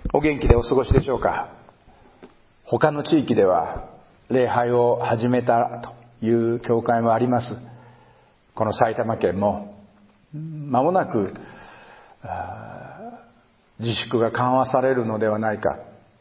お元気でお過ごしでしょうか。他の地域では礼拝を始めたという教会もあります。この埼玉県も間もなく自粛が緩和されるのではないか、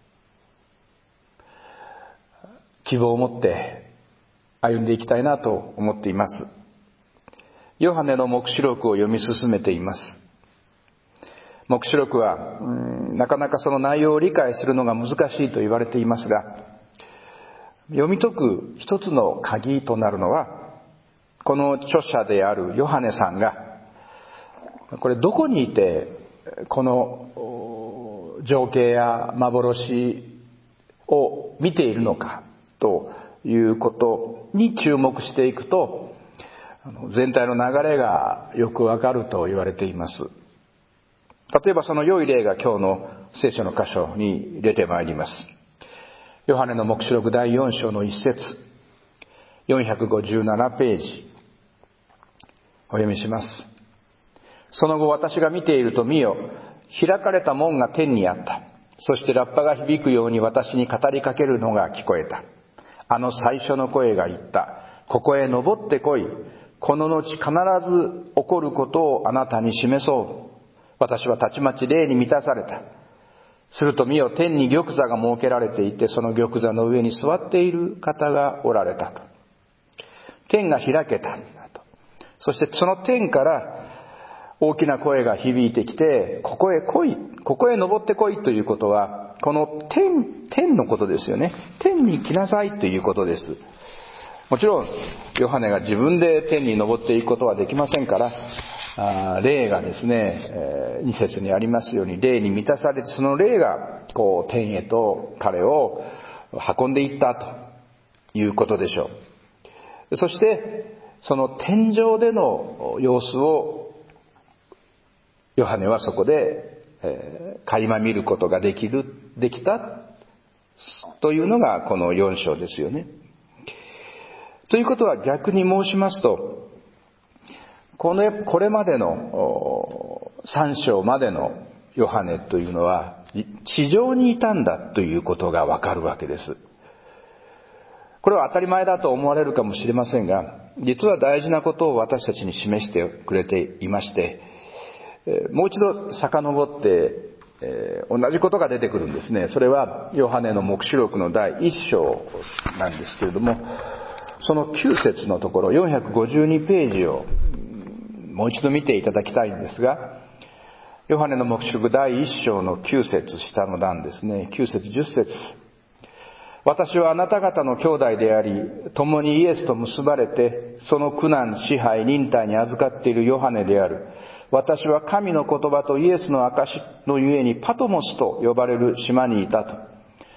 希望を持って歩んでいきたいなと思っています。ヨハネの黙示録を読み進めています。黙示録はなかなかその内容を理解するのが難しいと言われていますが、読み解く一つの鍵となるのは、この著者であるヨハネさんがこれどこにいてこの情景や幻を見ているのかということに注目していくと、全体の流れがよくわかると言われています。例えばその良い例が今日の聖書の箇所に出てまいります。ヨハネの黙示録第4章の1節、457ページお読みします。その後私が見ていると見よ、開かれた門が天にあった。そしてラッパが響くように私に語りかけるのが聞こえた。あの最初の声が言った。ここへ登ってこい。この後必ず起こることをあなたに示そう。私はたちまち霊に満たされた。すると見よ、天に玉座が設けられていて、その玉座の上に座っている方がおられたと。天が開けたと。そしてその天から大きな声が響いてきて、ここへ来い、ここへ登ってこいということは、この天のことですよね。天に来なさいということです。もちろんヨハネが自分で天に登っていくことはできませんから、霊がですね、2節にありますように霊に満たされて、その霊がこう天へと彼を運んでいったということでしょう。そしてその天上での様子をヨハネはそこで垣間見ることができたというのがこの4章ですよね。ということは逆に申しますと、これまでの3章までのヨハネというのは地上にいたんだということがわかるわけです。これは当たり前だと思われるかもしれませんが、実は大事なことを私たちに示してくれていまして、もう一度遡って同じことが出てくるんですね。それはヨハネの黙示録の第1章なんですけれども、その9節のところ452ページをもう一度見ていただきたいんですが、ヨハネの黙示録第1章の9節下の段ですね、9節10節、私はあなた方の兄弟であり、共にイエスと結ばれて、その苦難、支配、忍耐に預かっているヨハネである。私は神の言葉とイエスの証のゆえにパトモスと呼ばれる島にいたと。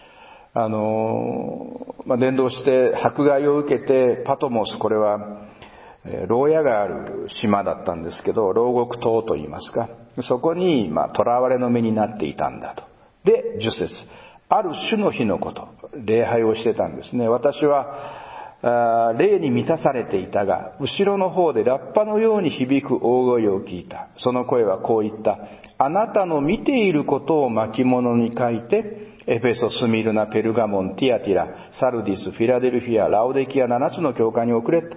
伝道して迫害を受けて、パトモス、これは牢屋がある島だったんですけど、牢獄島といいますか、そこに囚われの身になっていたんだと。で10節、ある主の日のこと、礼拝をしてたんですね。私は霊に満たされていたが、後ろの方でラッパのように響く大声を聞いた。その声はこう言った。あなたの見ていることを巻物に書いて、エフェソ、スミルナ、ペルガモン、ティアティラ、サルディス、フィラデルフィア、ラオデキア7つの教会に送れ。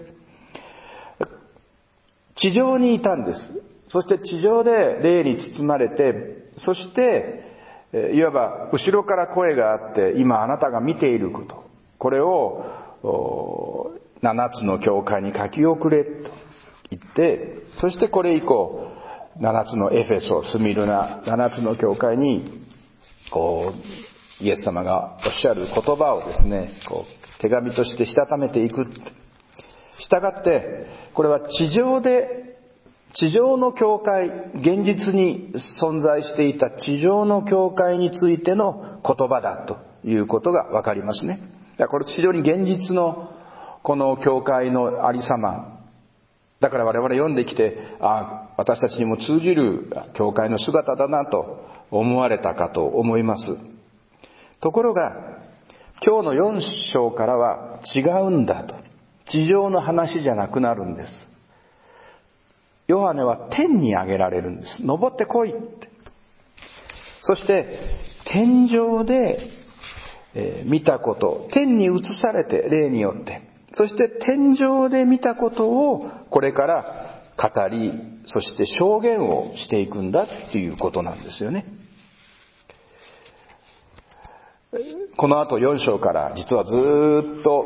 地上にいたんです。そして地上で霊に包まれて、そしていわば後ろから声があって、今あなたが見ていること、これを7つの教会に書き送れと言って、そしてこれ以降7つのエフェソ、スミルナ、7つの教会にイエス様がおっしゃる言葉をですね、手紙としてしたためていく。したがってこれは地上の教会、現実に存在していた地上の教会についての言葉だということがわかりますね。だからこれ地上に現実のこの教会のありさまだから、我々読んできて、私たちにも通じる教会の姿だなと思われたかと思います。ところが今日の4章からは違うんだと。地上の話じゃなくなるんです。ヨハネは天に上げられるんです。登ってこいって。そして天上で見たこと、天に移されて霊によって、そして天上で見たことをこれから語り、そして証言をしていくんだっていうことなんですよね。この後4章から実はずっと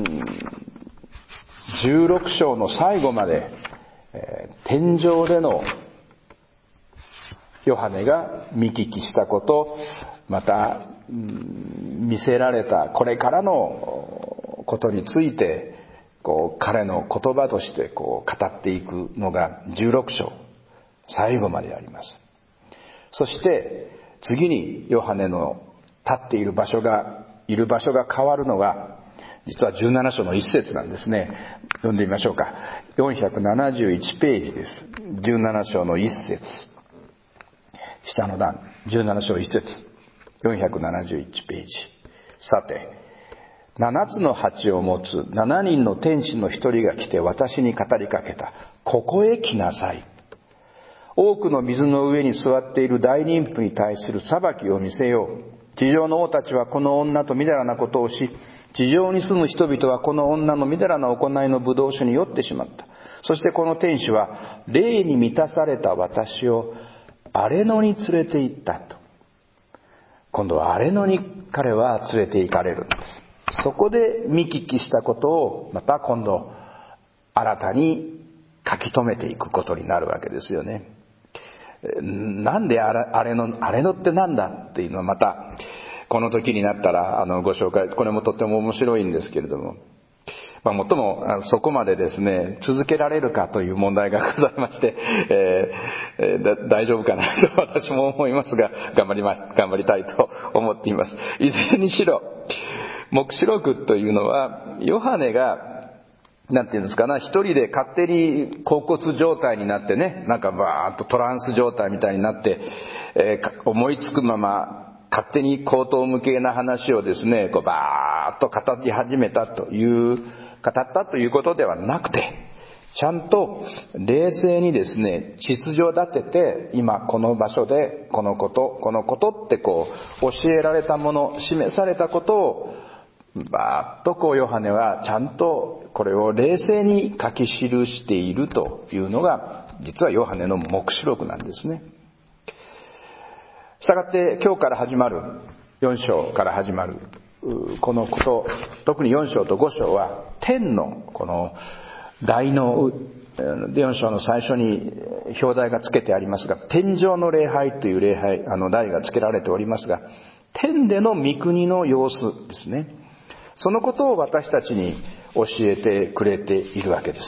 16章の最後まで天上でのヨハネが見聞きしたこと、また見せられたこれからのことについて彼の言葉として語っていくのが16章最後まであります。そして次にヨハネの立っている場所が変わるのが実は17章の一節なんですね。読んでみましょうか。471ページです。17章の一節、下の段、17章一節、471ページ。さて、7つの鉢を持つ7人の天使の一人が来て私に語りかけた。ここへ来なさい。多くの水の上に座っている大妊婦に対する裁きを見せよう。地上の王たちはこの女とみだらなことをし、地上に住む人々はこの女のみだらな行いの葡萄酒に酔ってしまった。そしてこの天使は霊に満たされた私を荒れ野に連れて行ったと。今度は荒れ野に彼は連れて行かれるんです。そこで見聞きしたことをまた今度新たに書き留めていくことになるわけですよね。なんで荒れ野ってなんだっていうのはまたこの時になったらご紹介、これもとっても面白いんですけれども、もっともそこまでですね続けられるかという問題がございまして、大丈夫かなと私も思いますが頑張りたいと思っています。いずれにしろ黙示録というのはヨハネがなんていうんですかな、一人で勝手に恍惚状態になってね、なんかバーッとトランス状態みたいになって、思いつくまま勝手に口頭無形な話をですね、バーッと語り始めたということではなくて、ちゃんと冷静にですね、秩序立てて、今この場所でこのことって教えられたもの、示されたことをバーッとヨハネはちゃんとこれを冷静に書き記しているというのが実はヨハネの黙示録なんですね。したがって今日から始まる4章から始まるこのこと、特に4章と5章は天のこの大の4章の最初に表題が付けてありますが、天上の礼拝という礼拝題が付けられておりますが、天での御国の様子ですね。そのことを私たちに教えてくれているわけです。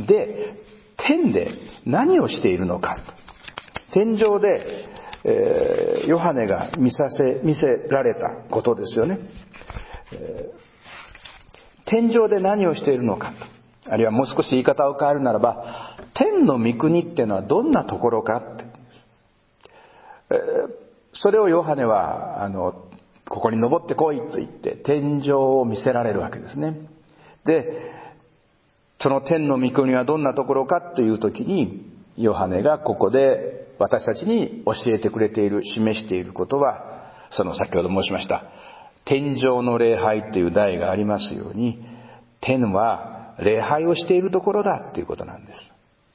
で、天で何をしているのか。天上で、ヨハネが見せられたことですよね。天上で何をしているのか。あるいはもう少し言い方を変えるならば、天の御国っていうのはどんなところかって。それをヨハネはここに登ってこいと言って天井を見せられるわけですね。で、その天の御国はどんなところかという時にヨハネがここで私たちに教えてくれている、示していることは、その先ほど申しました天上の礼拝という題がありますように、天は礼拝をしているところだということなんです。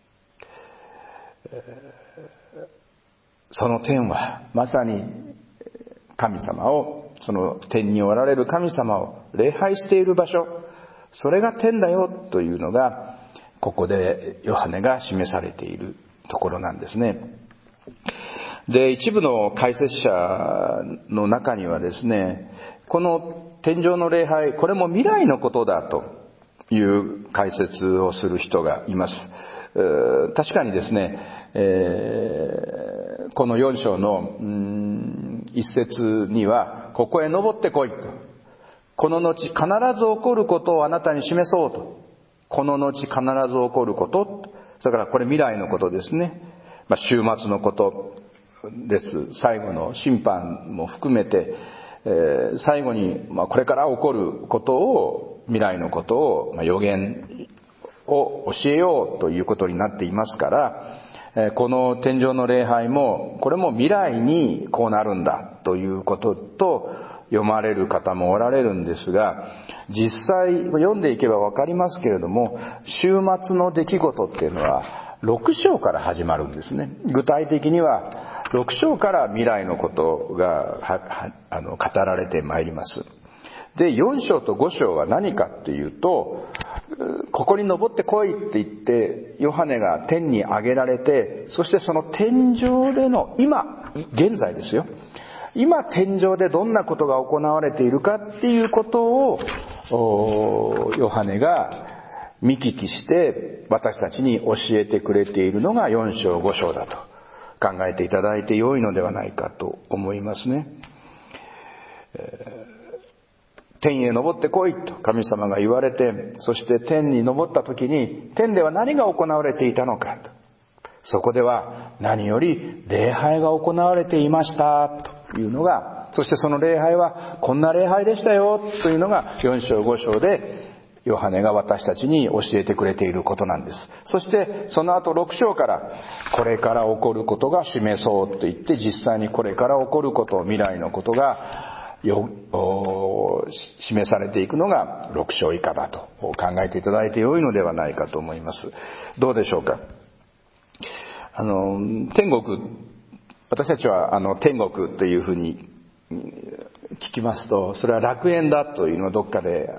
その天はまさに神様を、その天におられる神様を礼拝している場所、それが天だよというのがここでヨハネが示されているところなんですね。で、一部の解説者の中にはですね、この天上の礼拝、これも未来のことだという解説をする人がいます。確かにですね、この4章の一節には、ここへ登ってこいと、この後必ず起こることをあなたに示そうと、この後必ず起こること、だからこれ未来のことですね。終末のことです。最後の審判も含めて、最後にこれから起こることを、未来のことを予言を教えようということになっていますから、 この天上の礼拝も、これも未来にこうなるんだということと読まれる方もおられるんですが、実際読んでいけばわかりますけれども、週末の出来事っていうのは6章から始まるんですね。具体的には6章から未来のことが語られてまいります。で、4章と5章は何かっていうと、ここに登ってこいって言ってヨハネが天に上げられて、そしてその天上での現在ですよ、今天上でどんなことが行われているかっていうことをヨハネが見聞きして私たちに教えてくれているのが4章5章だと考えていただいて良いのではないかと思いますね。天へ登ってこいと神様が言われて、そして天に登った時に天では何が行われていたのかと、そこでは何より礼拝が行われていましたというのが、そしてその礼拝はこんな礼拝でしたよというのが4章5章でヨハネが私たちに教えてくれていることなんです。そしてその後6章からこれから起こることが示そうと言って、実際にこれから起こること、未来のことが示されていくのが6章以下だと考えていただいて良いのではないかと思います。どうでしょうか。天国、私たちは天国というふうに聞きますと、それは楽園だというのをどっかで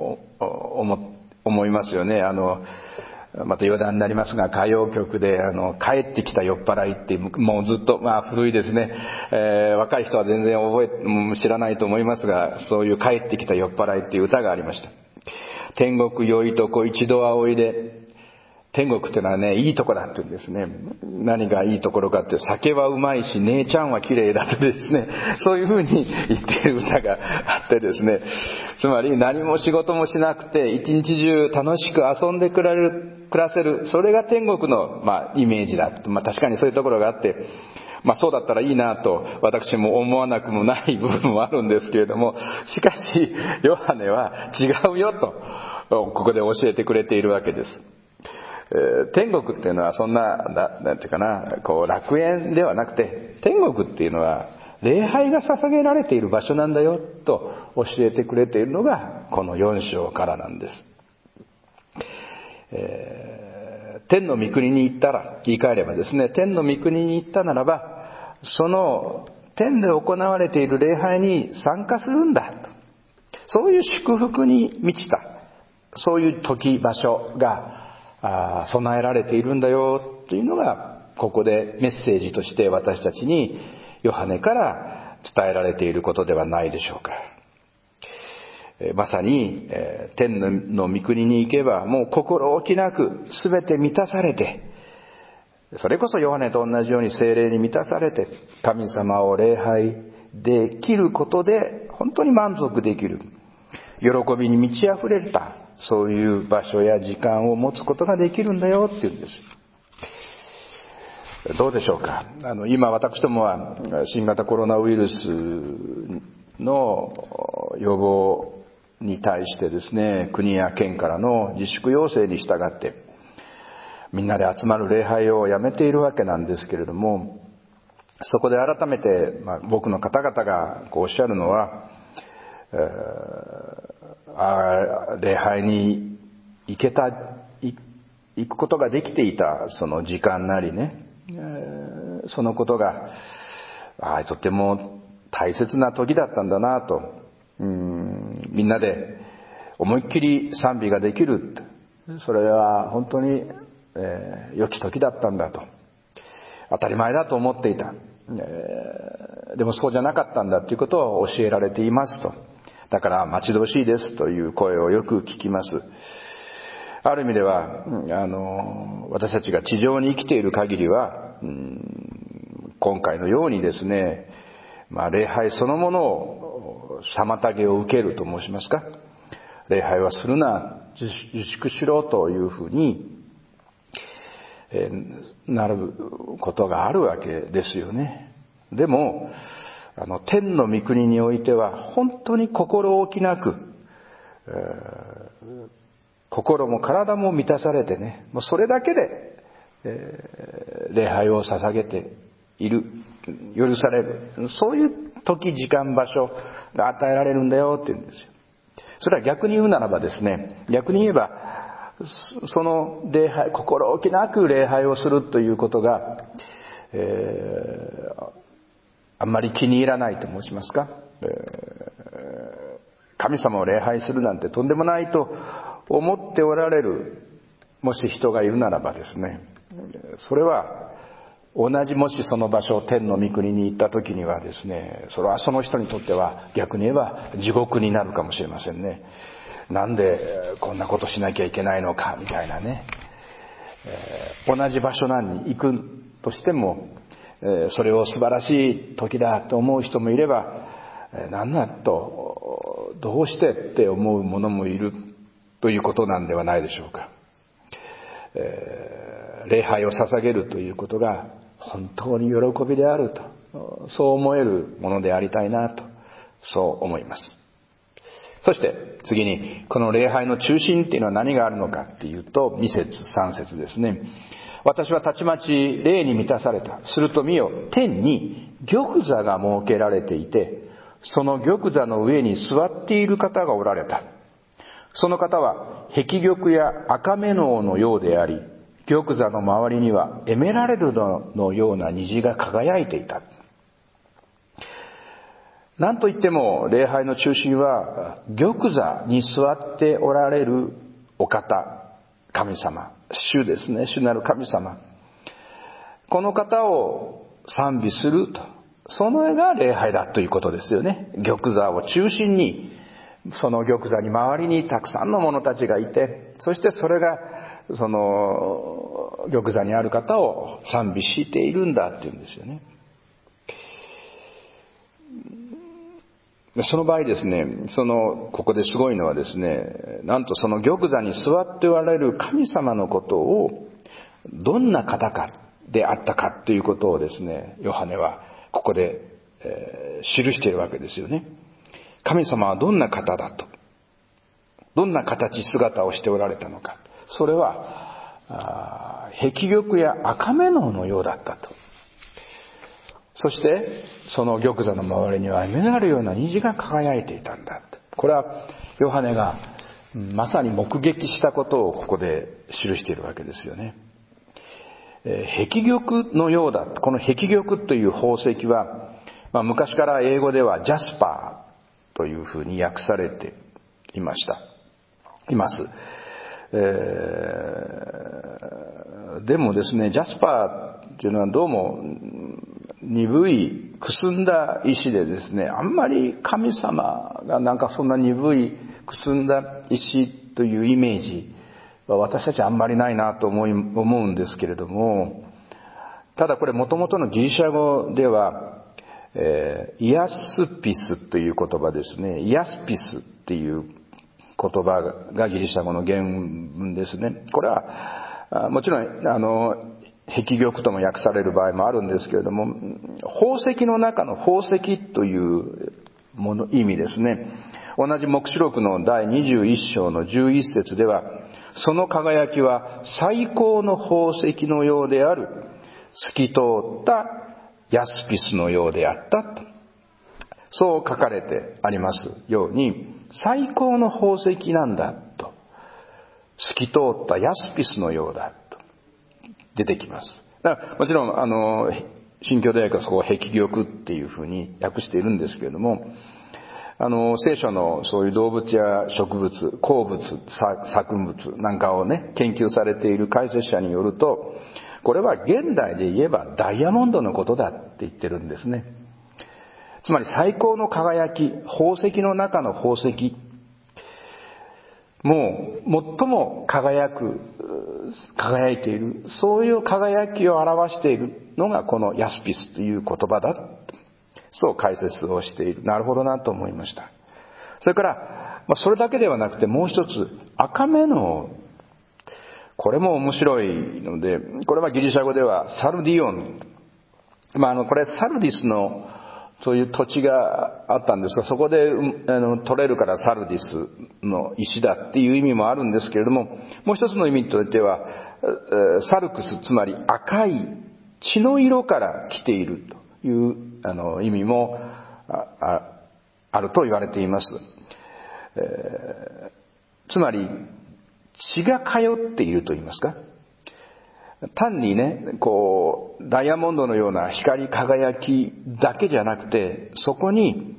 思いますよね。また余談になりますが、歌謡曲で帰ってきた酔っ払いってもうずっと古いですね、若い人は全然知らないと思いますが、そういう帰ってきた酔っ払いっていう歌がありました。天国良いとこ一度はおいで。天国っていうのはね、いいとこだって言うんですね。何がいいところかって、酒はうまいし姉ちゃんは綺麗だとですね、そういうふうに言っている歌があってですね、つまり何も仕事もしなくて一日中楽しく遊んで暮らせる、それが天国のイメージだと。確かにそういうところがあって、そうだったらいいなと私も思わなくもない部分もあるんですけれども、しかしヨハネは違うよとここで教えてくれているわけです。天国っていうのはそんなんていうかな、楽園ではなくて、天国っていうのは礼拝が捧げられている場所なんだよと教えてくれているのがこの4章からなんです。天の御国に行ったら、言い換えればですね、天の御国に行ったならば、その天で行われている礼拝に参加するんだと、そういう祝福に満ちた、そういう時場所が備えられているんだよというのが、ここでメッセージとして私たちにヨハネから伝えられていることではないでしょうか。まさに天の御国に行けば、もう心置きなく全て満たされて、それこそヨハネと同じように聖霊に満たされて、神様を礼拝できることで本当に満足できる、喜びに満ち溢れた、そういう場所や時間を持つことができるんだよっていうんです。どうでしょうか。今私どもは新型コロナウイルスの予防に対してですね、国や県からの自粛要請に従ってみんなで集まる礼拝をやめているわけなんですけれども、そこで改めて、僕の方々がおっしゃるのは、礼拝に行くことができていたその時間なりね、そのことがとても大切な時だったんだなと、みんなで思いっきり賛美ができる、それは本当に、良き時だったんだと、当たり前だと思っていた、でもそうじゃなかったんだということを教えられていますと。だから待ち遠しいですという声をよく聞きます。ある意味では私たちが地上に生きている限りは、今回のようにですね、礼拝そのものを妨げを受けると申しますか、礼拝はするな、自粛しろというふうに、なることがあるわけですよね。でも天の御国においては本当に心置きなく、心も体も満たされてね、もうそれだけで礼拝を捧げている、許される、そういう時、時間、場所が与えられるんだよって言うんですよ。それは逆に言うならばですね、逆に言えばその礼拝、心置きなく礼拝をするということが、あんまり気に入らないと申しますか、神様を礼拝するなんてとんでもないと思っておられるもし人がいるならばですね、それは同じ、もしその場所、天の御国に行った時にはですね、それはその人にとっては逆に言えば地獄になるかもしれませんね。なんでこんなことしなきゃいけないのかみたいなね、同じ場所に行くとしても、それを素晴らしい時だと思う人もいれば、なんだとどうしてって思う者もいるということなんではないでしょうか。礼拝を捧げるということが本当に喜びであると、そう思えるものでありたいなと、そう思います。そして次に、この礼拝の中心っていうのは何があるのかっていうと、2節3節ですね。私はたちまち霊に満たされた。すると見よ、天に玉座が設けられていて、その玉座の上に座っている方がおられた。その方は碧玉や赤瑪瑙のようであり、玉座の周りにはエメラルドのような虹が輝いていた。なんといっても礼拝の中心は玉座に座っておられるお方、神様、主ですね、主なる神様。この方を賛美すると、そのが礼拝だということですよね。玉座を中心に、その玉座に周りにたくさんの者たちがいて、そしてそれがその玉座にある方を賛美しているんだっていうんですよね。その場合ですね、ここですごいのはですね、なんとその玉座に座っておられる神様のことをどんな方かであったかということをですね、ヨハネはここで、記しているわけですよね。神様はどんな方だと、どんな形姿をしておられたのか、それは碧玉や赤瑪瑙のようだったと。そしてその玉座の周りにはエメラルドのような虹が輝いていたんだ。これはヨハネがまさに目撃したことをここで記しているわけですよね。碧玉のようだ。この碧玉という宝石は、昔から英語ではジャスパーというふうに訳されています。でもですね、ジャスパーというのはどうも鈍いくすんだ石でですね、あんまり神様がなんかそんな鈍いくすんだ石というイメージは私たちあんまりないなと思うんですけれども、ただこれ元々のギリシャ語では、イアスピスという言葉ですね。イアスピスっていう言葉がギリシャ語の原文ですね。これはもちろん碧玉とも訳される場合もあるんですけれども、宝石の中の宝石という意味ですね。同じ黙示録の第21章の11節では、その輝きは最高の宝石のようである、透き通ったヤスピスのようであったと、そう書かれてありますように、最高の宝石なんだと、透き通ったヤスピスのようだと出てきます。だからもちろん新教大学はそこを碧玉っていうふうに訳しているんですけれども、聖書のそういう動物や植物、鉱物、作物なんかをね、研究されている解説者によると、これは現代で言えばダイヤモンドのことだって言ってるんですね。つまり最高の輝き、宝石の中の宝石、もう最も輝いている、そういう輝きを表しているのがこのヤスピスという言葉だ、そう解説をしている。なるほどなと思いました。それから、それだけではなくてもう一つ、赤瑪瑙。これも面白いので、これはギリシャ語ではサルディオン。これサルディスのそういう土地があったんですが、そこで取れるからサルディスの石だっていう意味もあるんですけれども、もう一つの意味としてはサルクス、つまり赤い血の色から来ているという意味もあると言われています。つまり血が通っていると言いますか、単にね、ダイヤモンドのような光り輝きだけじゃなくて、そこに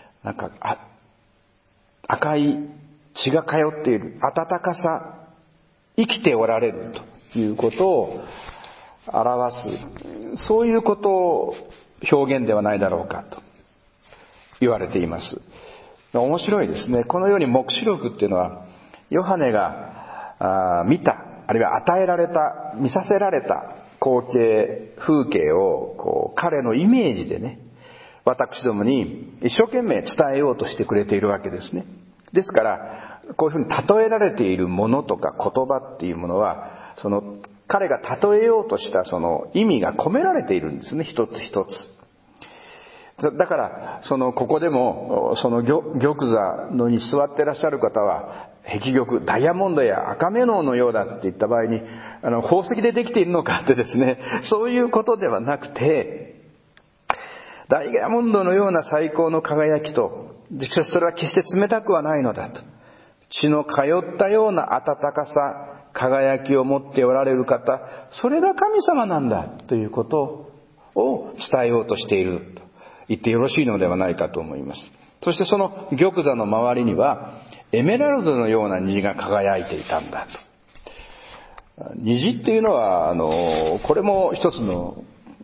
赤い血が通っている、温かさ、生きておられるということを表す、そういうことを表現ではないだろうかと言われています。面白いですね。このように黙示録っていうのは、ヨハネが見た、あるいは与えられた、見させられた光景、風景を彼のイメージでね、私どもに一生懸命伝えようとしてくれているわけですね。ですからこういうふうに例えられているものとか言葉っていうものは、その彼が例えようとしたその意味が込められているんですね、一つ一つ。だからここでもその玉座のに座ってらっしゃる方は、碧玉、ダイヤモンドや赤メノウのようだって言った場合に、宝石でできているのかってですね、そういうことではなくて、ダイヤモンドのような最高の輝きと、実際それは決して冷たくはないのだと。血の通ったような温かさ、輝きを持っておられる方、それが神様なんだということを伝えようとしていると言ってよろしいのではないかと思います。そしてその玉座の周りにはエメラルドのような虹が輝いていたんだと。虹っていうのはこれも一つの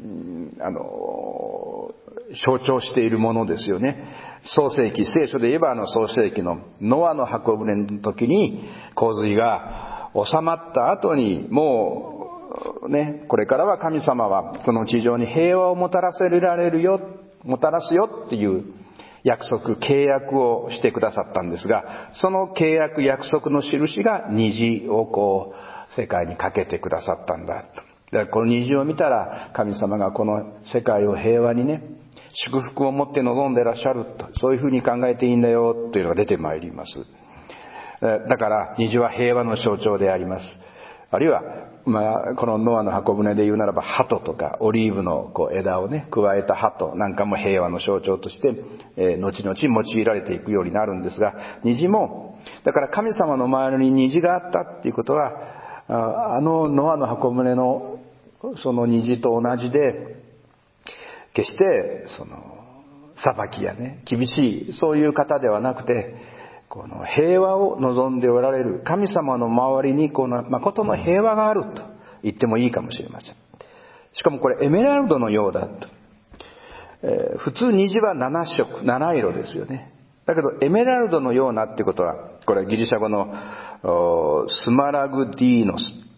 象徴しているものですよね。創世記、聖書で言えば創世記のノアの箱舟の時に洪水が収まった後に、もうね、これからは神様はこの地上に平和をもたらすよっていう約束、契約をしてくださったんですが、その契約、約束の印が虹を世界にかけてくださったんだと。だからこの虹を見たら、神様がこの世界を平和にね、祝福を持って望んでいらっしゃると、そういうふうに考えていいんだよというのが出てまいります。だから虹は平和の象徴であります。あるいはこのノアの箱舟で言うならば、鳩とかオリーブの枝をね加えた鳩なんかも平和の象徴として、後々用いられていくようになるんですが、虹もだから神様の周りに虹があったっていうことは、ノアの箱舟のその虹と同じで、決して裁きやね、厳しいそういう方ではなくて、この平和を望んでおられる神様の周りにこの誠の平和があると言ってもいいかもしれません。しかもこれエメラルドのようだと。普通虹は7色、7色ですよね。だけどエメラルドのようなってことは、これはギリシャ語のスマラグディノ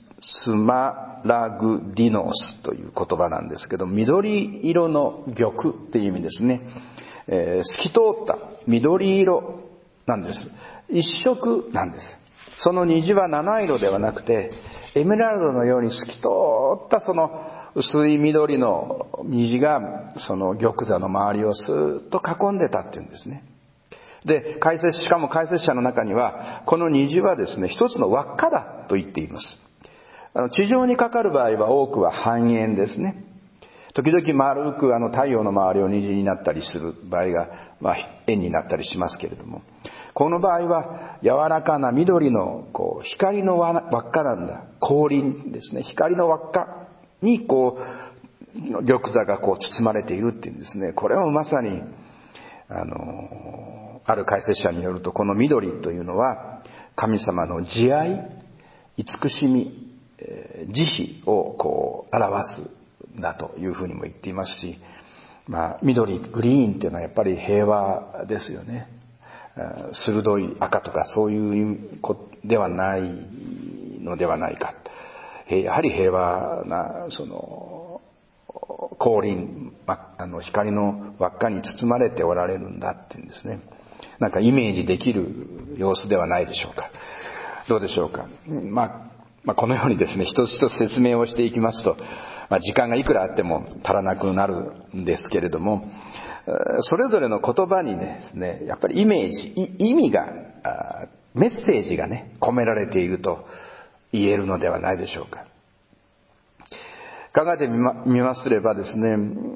スという言葉なんですけど、緑色の玉っていう意味ですね。透き通った緑色なんです。一色なんです。その虹は7色ではなくて、エメラルドのように透き通ったその薄い緑の虹がその玉座の周りをスーッと囲んでたっていうんですね。で、しかも解説者の中には、この虹はですね、一つの輪っかだと言っています。地上にかかる場合は多くは半円ですね。時々丸く太陽の周りを虹になったりする場合が、円になったりしますけれども、この場合は柔らかな緑の光の輪っかなんだ。光輪ですね。光の輪っかに玉座が包まれているっていうんですね。これはまさにある解説者によると、この緑というのは神様の慈愛、慈しみ、慈悲を表すんだというふうにも言っていますし、緑、グリーンっていうのはやっぱり平和ですよね。鋭い赤とかそういうではないのではないか。やはり平和な光輪、光の輪っかに包まれておられるんだっていうんですね。なんかイメージできる様子ではないでしょうか。どうでしょうか。このようにですね、一つ一つ説明をしていきますと、時間がいくらあっても足らなくなるんですけれども、それぞれの言葉にですね、やっぱりイメージ、意味が、メッセージがね、込められていると言えるのではないでしょうか。 考えてみますればですね、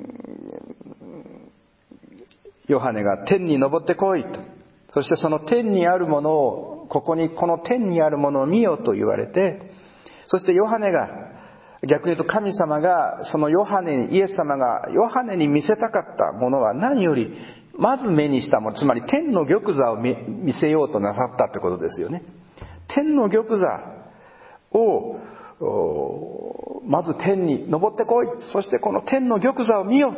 ヨハネが天に昇ってこいと、そしてその天にあるものを、この天にあるものを見よと言われて、そしてヨハネが、逆に言うと神様がそのイエス様がヨハネに見せたかったものは何よりまず目にしたもの、つまり天の玉座を見せようとなさったってことですよね。天の玉座をまず天に登ってこい、そしてこの天の玉座を見よ、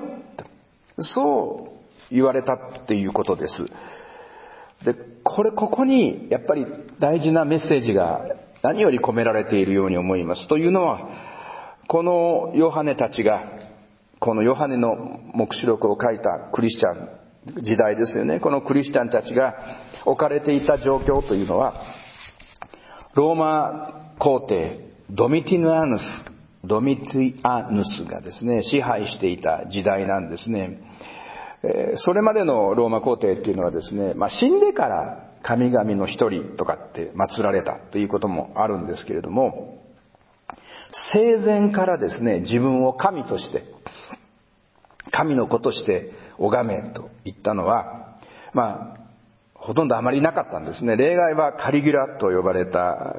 そう言われたっていうことです。で、ここにやっぱり大事なメッセージが何より込められているように思います。というのは、このヨハネたちが、このヨハネの黙示録を書いたクリスチャン時代ですよね。このクリスチャンたちが置かれていた状況というのは、ローマ皇帝ドミティアヌスがですね、支配していた時代なんですね。それまでのローマ皇帝っていうのはですね、死んでから神々の一人とかって祀られたということもあるんですけれども、生前からですね、自分を神として、神の子として拝めと言ったのは、ほとんどあまりなかったんですね。例外はカリギュラと呼ばれた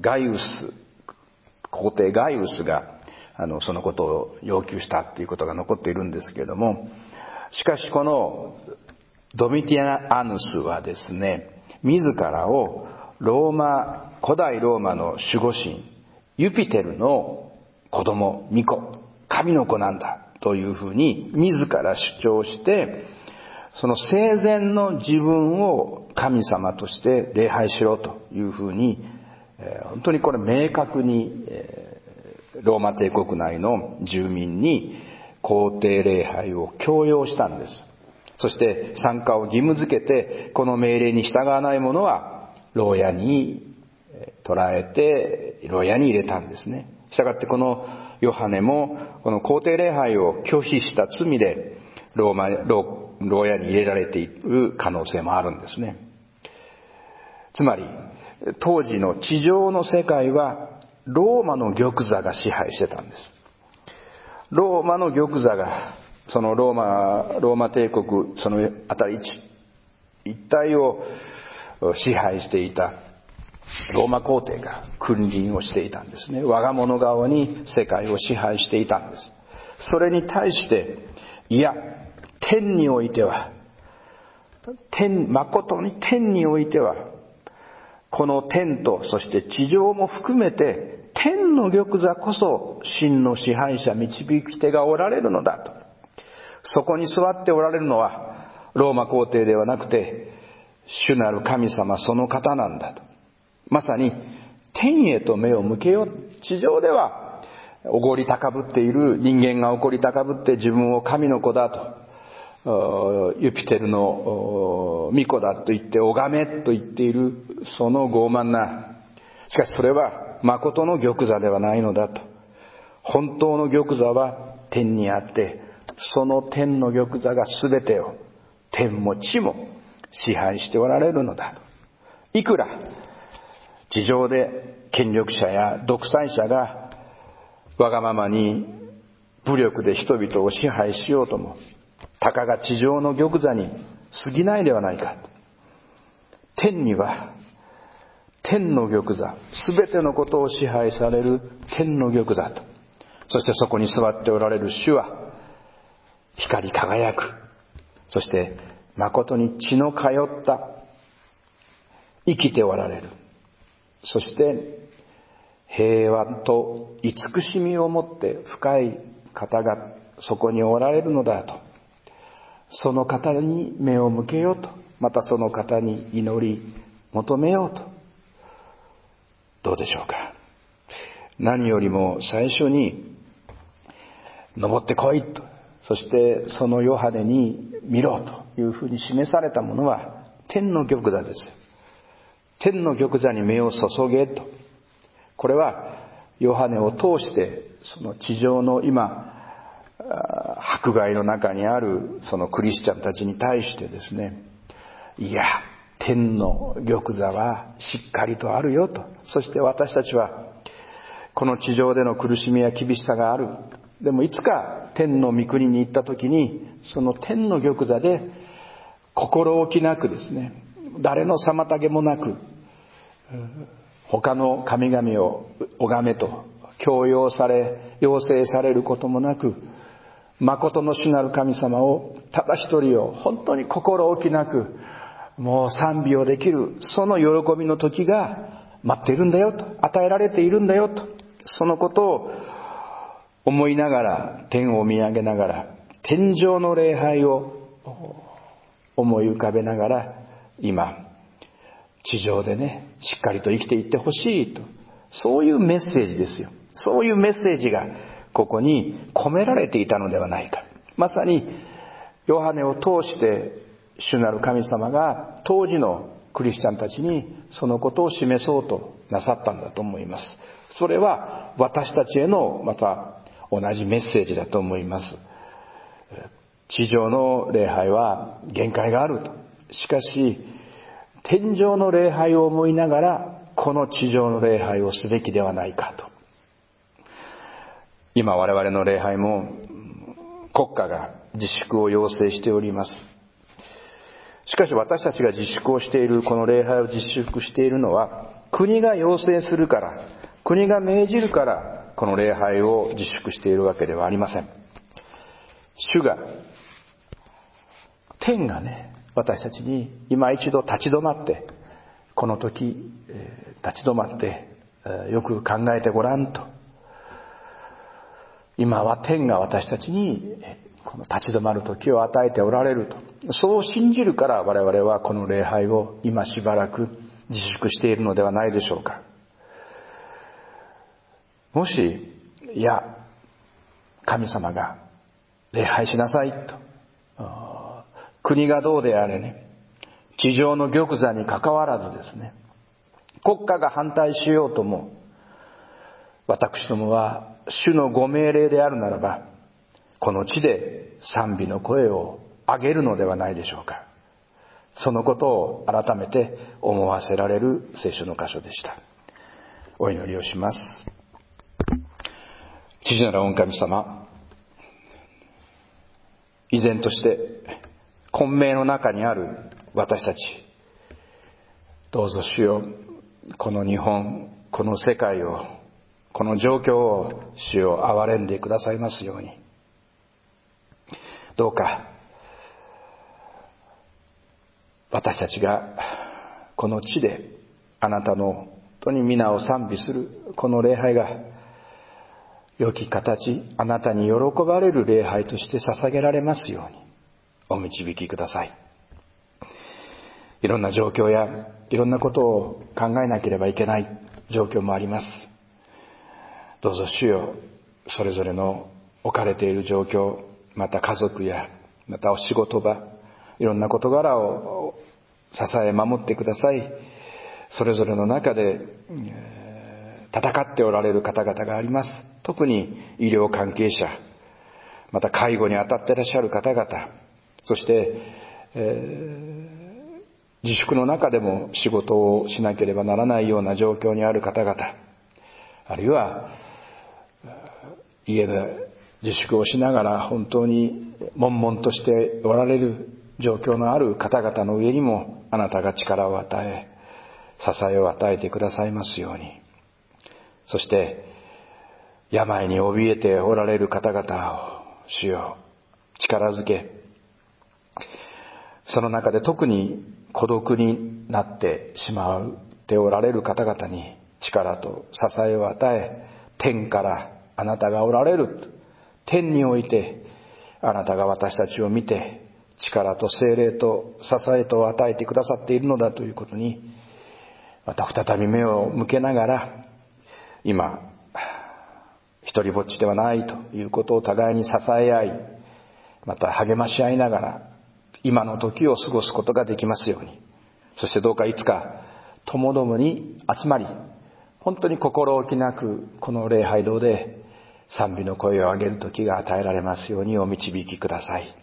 皇帝ガイウスがそのことを要求したっていうことが残っているんですけれども、しかしこのドミティアヌスはですね、自らを古代ローマの守護神ユピテルの子供、御子、神の子なんだというふうに自ら主張して、その生前の自分を神様として礼拝しろというふうに、本当にこれ明確にローマ帝国内の住民に皇帝礼拝を強要したんです。そして参加を義務付けて、この命令に従わない者は牢屋に捕らえて牢屋に入れたんですね。したがってこのヨハネもこの皇帝礼拝を拒否した罪で牢屋に入れられている可能性もあるんですね。つまり当時の地上の世界はローマの玉座が支配してたんです。ローマの玉座が、そのローマ帝国、その辺り一帯を支配していたローマ皇帝が君臨をしていたんですね。我が物顔に世界を支配していたんです。それに対して、いや、天においては、誠に天においては、この天とそして地上も含めて、天の玉座こそ真の支配者、導き手がおられるのだと。そこに座っておられるのはローマ皇帝ではなくて、主なる神様その方なんだと。まさに天へと目を向けよう。地上ではおごり高ぶっている人間がおごり高ぶって自分を神の子だと、ユピテルの御子だと言って拝めと言っているその傲慢な、しかしそれは誠の玉座ではないのだと。本当の玉座は天にあって、その天の玉座が全てを、天も地も支配しておられるのだと。いくら地上で権力者や独裁者がわがままに武力で人々を支配しようとも、たかが地上の玉座に過ぎないではないか。天には天の玉座、すべてのことを支配される天の玉座と、そしてそこに座っておられる主は光り輝く、そして誠に血の通った生きておられる、そして平和と慈しみを持って深い方がそこにおられるのだと。その方に目を向けようと、またその方に祈り求めようと。どうでしょうか。何よりも最初に登ってこいと、そしてそのヨハネに見ろというふうに示されたものは天の玉座です。天の玉座に目を注げと。これはヨハネを通してその地上の今迫害の中にあるそのクリスチャンたちに対してですね、いや、天の玉座はしっかりとあるよと。そして私たちはこの地上での苦しみや厳しさがある。 でもいつか天の御国に行った時に、その天の玉座で心置きなくですね、誰の妨げもなく、他の神々を拝めと強要され、要請されることもなく、誠の主なる神様を、ただ一人を本当に心置きなくもう賛美をできる、その喜びの時が待っているんだよと、与えられているんだよと、そのことを思いながら、天を見上げながら、天上の礼拝を思い浮かべながら、今地上でね、しっかりと生きていってほしいと、そういうメッセージですよ。そういうメッセージがここに込められていたのではないか。まさにヨハネを通して主なる神様が当時のクリスチャンたちにそのことを示そうとなさったんだと思います。それは私たちへのまた同じメッセージだと思います。地上の礼拝は限界があると。しかし天上の礼拝を思いながらこの地上の礼拝をすべきではないかと。今我々の礼拝も国家が自粛を要請しております。しかし私たちが自粛をしている、この礼拝を自粛しているのは国が要請するから、国が命じるからこの礼拝を自粛しているわけではありません。主が、天がね、私たちに今一度立ち止まって、この時立ち止まってよく考えてごらんと。今は天が私たちにこの立ち止まる時を与えておられると、そう信じるから我々はこの礼拝を今しばらく自粛しているのではないでしょうか。もし、いや神様が礼拝しなさいと、国がどうであれね、地上の玉座に関わらずですね、国家が反対しようとも、私どもは主のご命令であるならば、この地で賛美の声を上げるのではないでしょうか。そのことを改めて思わせられる聖書の箇所でした。お祈りをします。父なる御神様、依然として混迷の中にある私たち、どうぞ主よ、この日本、この世界を、この状況を主よ憐れんでくださいますように。どうか私たちがこの地であなたの本当に皆を賛美するこの礼拝が良き形、あなたに喜ばれる礼拝として捧げられますようにお導きください。いろんな状況やいろんなことを考えなければいけない状況もあります。どうぞ主よ、それぞれの置かれている状況、また家族やまたお仕事場、いろんな事柄を支え守ってください。それぞれの中で戦っておられる方々があります。特に医療関係者、また介護に当たっていらっしゃる方々、そして、自粛の中でも仕事をしなければならないような状況にある方々、あるいは家で自粛をしながら本当に悶々としておられる状況のある方々の上にもあなたが力を与え、支えを与えてくださいますように。そして病に怯えておられる方々を主よ力づけ、その中で特に孤独になってしまっておられる方々に力と支えを与え、天からあなたがおられる、天においてあなたが私たちを見て力と聖霊と支えと与えてくださっているのだということに、また再び目を向けながら、今一人ぼっちではないということを互いに支え合い、また励まし合いながら今の時を過ごすことができますように。そしてどうかいつかともどもに集まり、本当に心置きなくこの礼拝堂で賛美の声を上げる時が与えられますようにお導きください。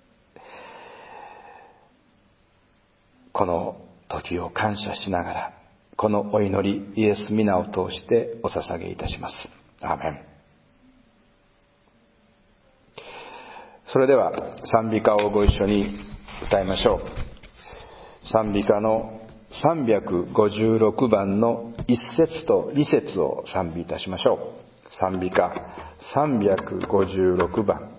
この時を感謝しながら、このお祈りイエス皆を通してお捧げいたします。アーメン。 それでは賛美歌をご一緒に歌いましょう。賛美歌の356番の1節と2節を賛美いたしましょう。賛美歌356番。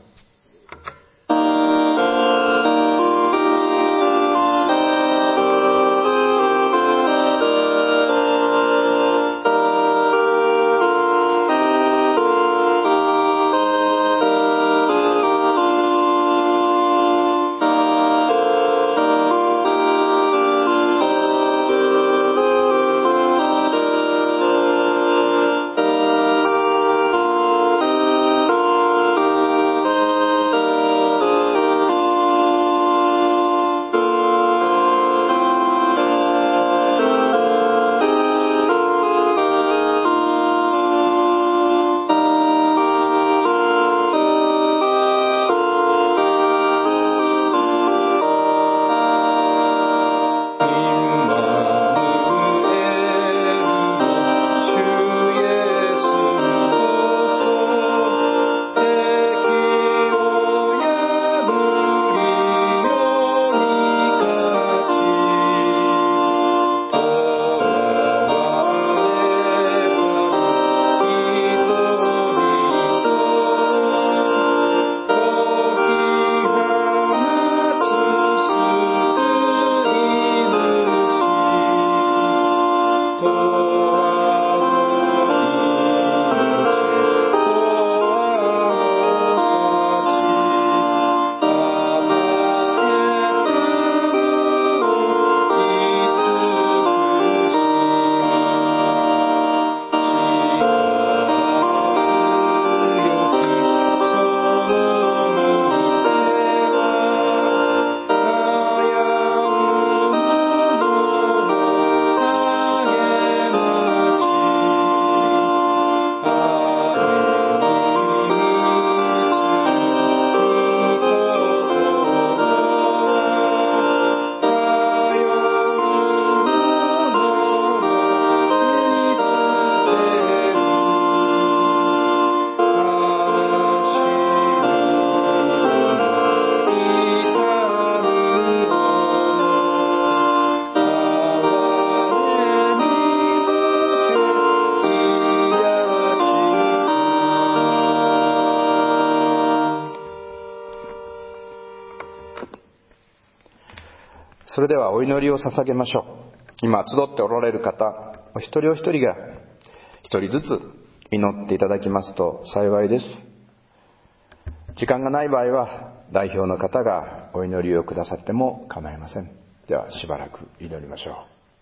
それではお祈りを捧げましょう。今集っておられる方、お一人お一人が一人ずつ祈っていただきますと幸いです。時間がない場合は代表の方がお祈りをくださっても構いません。ではしばらく祈りましょう。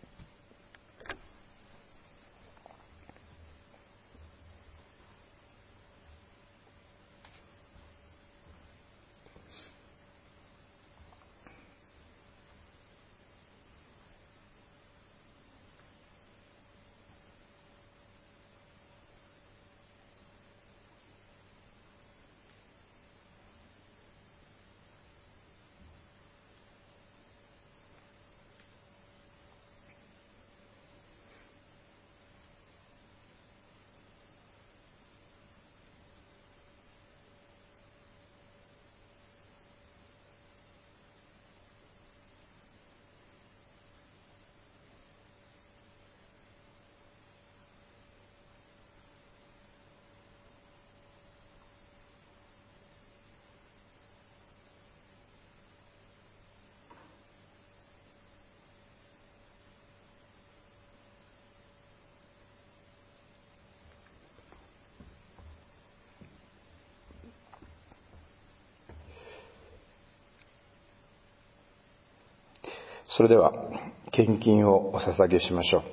それでは献金をお捧げしましょう。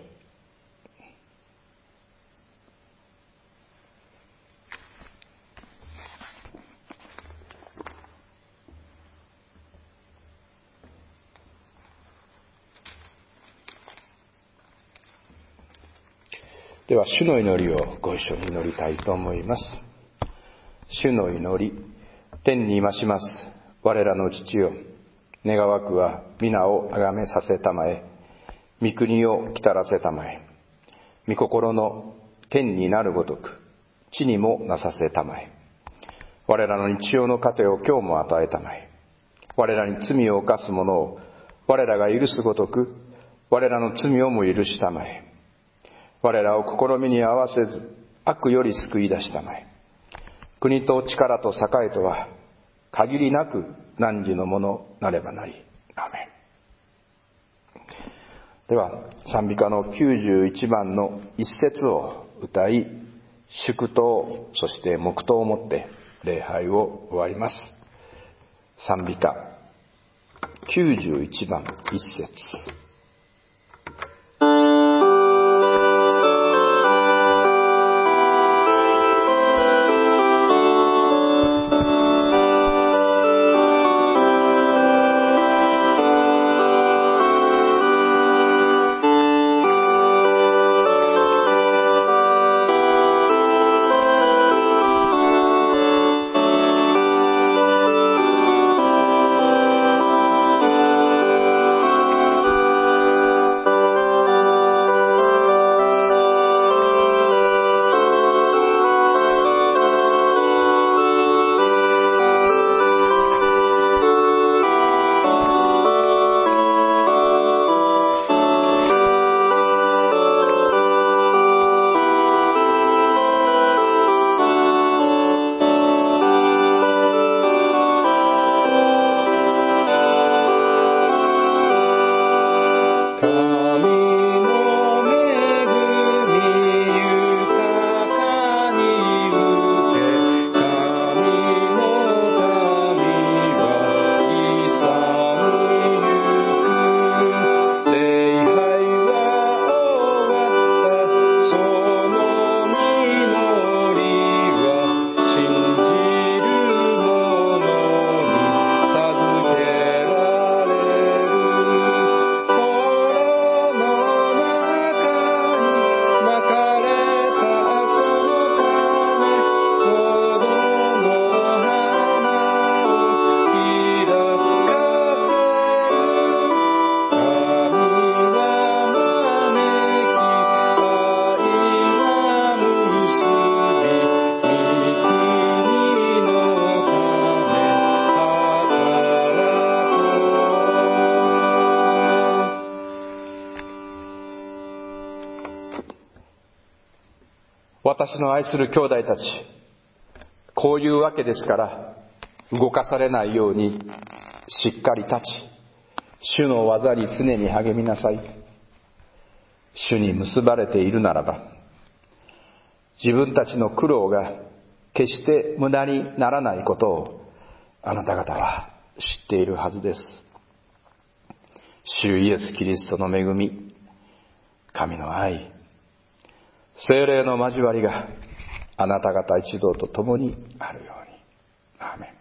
では主の祈りをご一緒に祈りたいと思います。主の祈り。天にいまします我らの父よ、願わくは皆をあがめさせたまえ、御国を来たらせたまえ、御心の天になるごとく地にもなさせたまえ。 我らの日曜の糧を今日も与えたまえ。我らに罪を犯す者を我らが許すごとく、我らの罪をも許したまえ。我らを試みに合わせず、悪より救い出したまえ。国と力と栄とは、限りなく汝のものなればなり。アーメン。では、賛美歌の91番の一節を歌い、祝祷、そして黙祷をもって礼拝を終わります。賛美歌91番一節。私の愛する兄弟たち、こういうわけですから、動かされないようにしっかり立ち、主の技に常に励みなさい。主に結ばれているならば、自分たちの苦労が決して無駄にならないことをあなた方は知っているはずです。主イエス・キリストの恵み、神の愛、聖霊の交わりがあなた方一同と共にあるように。アーメン。